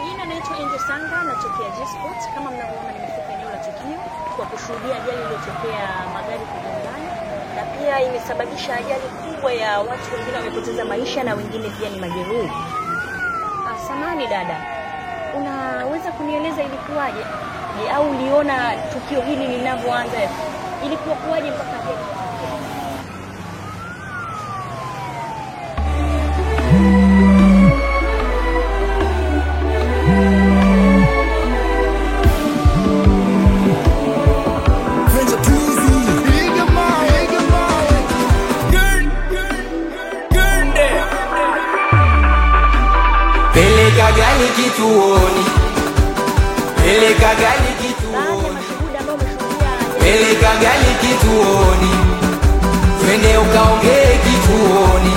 majina naitwa Angel Sanga, natokea G-Sport. Kama mnavyoona nimefika eneo la tukio kwa kushuhudia ajali iliyotokea magari kugongana, na pia imesababisha ajali kubwa ya watu wengine wamepoteza maisha na wengine pia ni majeruhi. Samahani dada, unaweza kunieleza ilikuwaje? Au uliona tukio hili linavyoanza? Ilikuwa kuwaje mpaka ajali? Peleka gari kituoni, peleka gari kituoni, peleka gari kituoni, twende ukaongee kituoni.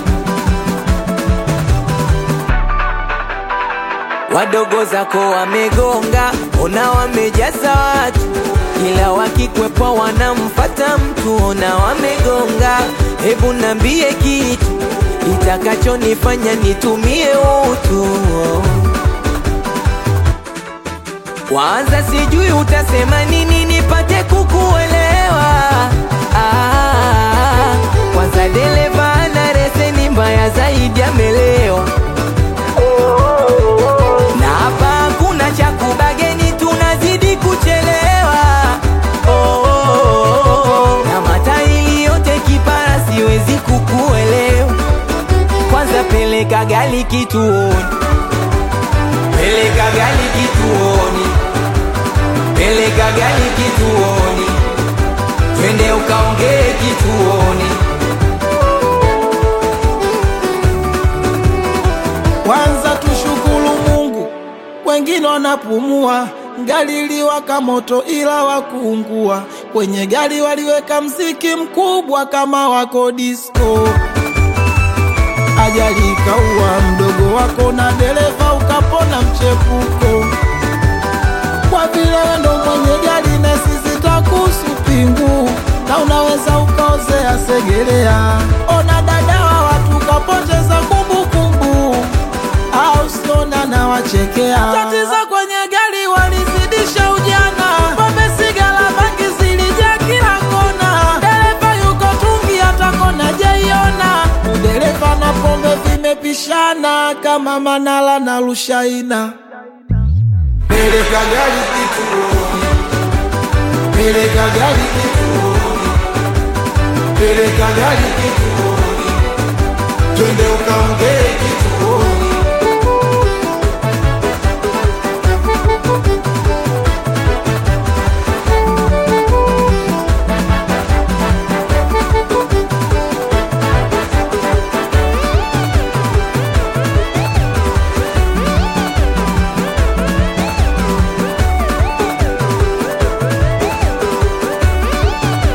Wadogo zako wamegonga, ona wamejaza watu, kila wakikwepa wanamfuata mtu, ona wamegonga. Hebu nambie kitu itakachonifanya nitumie utu. Kwanza sijui utasema nini nipate kukuelewa. Kwanza dereva ana leseni mbaya zaidi amelewa. Na hapa hakuna cha kubageni, tunazidi kuchelewa. Na matairi yote kipara, siwezi kukuelewa. Kwanza peleka gari kituoni, peleka gari kituoni, peleka gari kituoni, twende ukaongee kituoni. Kwanza tushukuru Mungu, wengine wanapumua. Gari liwaka moto ila wakuungua. Kwenye gari waliweka mziki mkubwa kama wako disco. Ajali ikaua mdogo wako na dereva ukapona mchepuko. Kwa vile wewe ndo mwenye gari na sisi tutakuhusu pingu, na unaweza ukaozea Segerea. Ona dada wa watu kapoteza kumbukumbu, au siona na wachekea. Tatizo kwenye gari walizidisha ujana, pombe sigara bangi zilijaa kila kona. Dereva yuko tungi hata kona jaiona. Dereva na pombe vimepishana kama Manala na Rushaina. Peleka gari kituoni, peleka gari kituoni, peleka gari kituoni, twende ukaongee kituoni.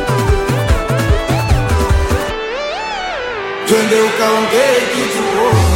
Twende ukaongee kituoni.